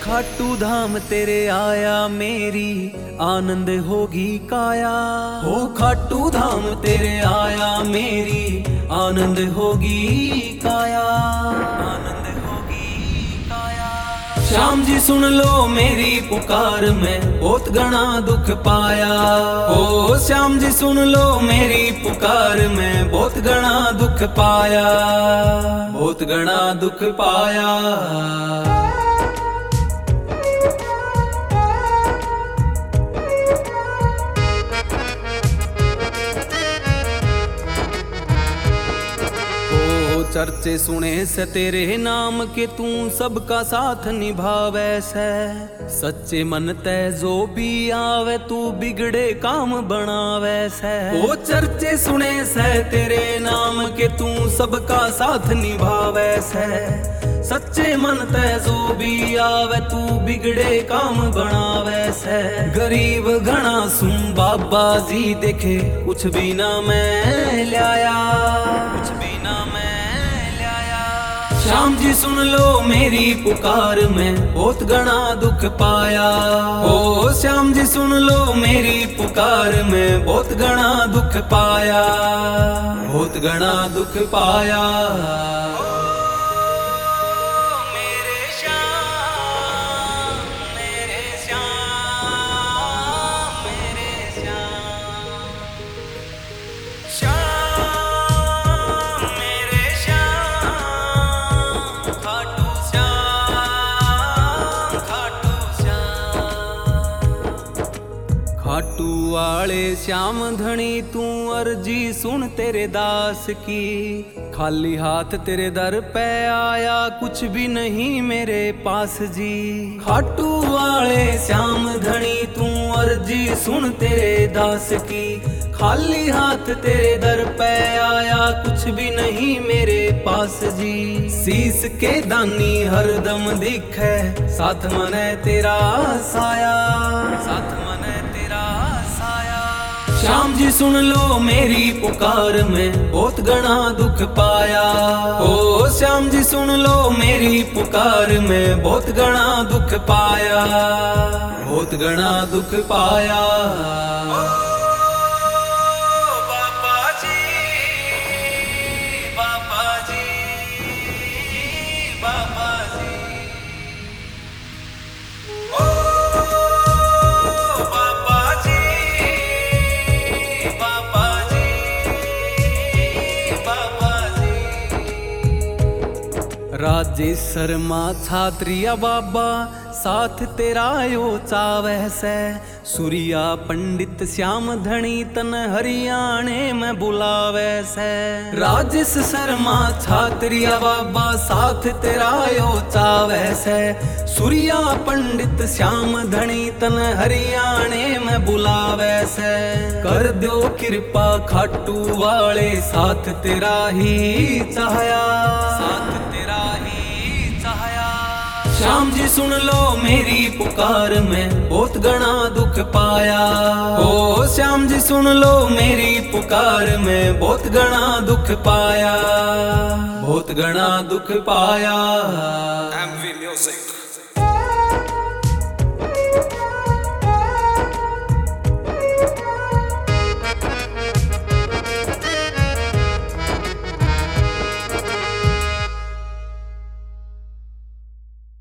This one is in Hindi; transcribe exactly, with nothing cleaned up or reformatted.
खाटू धाम तेरे आया मेरी आनंद होगी काया। हो खाटू धाम तेरे आया मेरी आनंद होगी काया, आनंद होगी काया। श्याम जी सुन लो मेरी पुकार में बहुत घना दुख पाया। ओ श्याम जी सुन लो मेरी पुकार में बहुत घना दुख पाया, बहुत घना दुख पाया। चर्चे सुने से तेरे नाम के तू सबका साथ निभावे से। सच्चे मन ते जो भी आवे तू बिगड़े काम बनावे से। ओ चर्चे सुने से तेरे नाम के तू सबका साथ निभावे से। सच्चे मन ते जो भी आवे तू बिगड़े काम बनावे से। गरीब घना सुन बाबा जी देखे कुछ भी ना मैं लाया, कुछ भी ना मैं। श्याम जी सुन लो मेरी पुकार में बहुत घना दुख पाया। ओ श्याम जी सुन लो मेरी पुकार में बहुत घना दुख पाया, बहुत घना दुख पाया। खाटू वाले श्याम धनी तू अर्जी सुन तेरे दास की। खाली हाथ तेरे दर पे आया कुछ भी नहीं मेरे पास जी। खाटू वाले श्याम धनी तू अर्जी सुन तेरे दास की। खाली हाथ तेरे दर पे आया कुछ भी नहीं मेरे पास जी। शीस के दानी हरदम दिखे साथ मने तेरा साया, साथ मने तेरा साया। श्याम जी सुन लो मेरी पुकार में बहुत घना दुख पाया। ओ श्याम जी सुन लो मेरी पुकार में बहुत घना दुख पाया, बहुत घना दुख पाया। राजेश शर्मा छात्रिया बाबा साथ तेरा यो चावे से। सूर्या पंडित श्याम धनी तन हरियाणे में बुलावे से। राजेश शर्मा छात्रिया बाबा साथ तेरा यो चावे से। सूर्या पंडित श्याम धनी तन हरियाणे में बुलावे से। कर दो कृपा खाटू वाले साथ तेरा ही चाहया, साथ तेरा ही चाहया। श्याम जी सुन लो मेरी पुकार में बहुत घना दुख पाया। ओ श्याम जी सुन लो मेरी पुकार में बहुत घना दुख पाया, बहुत घना दुख पाया।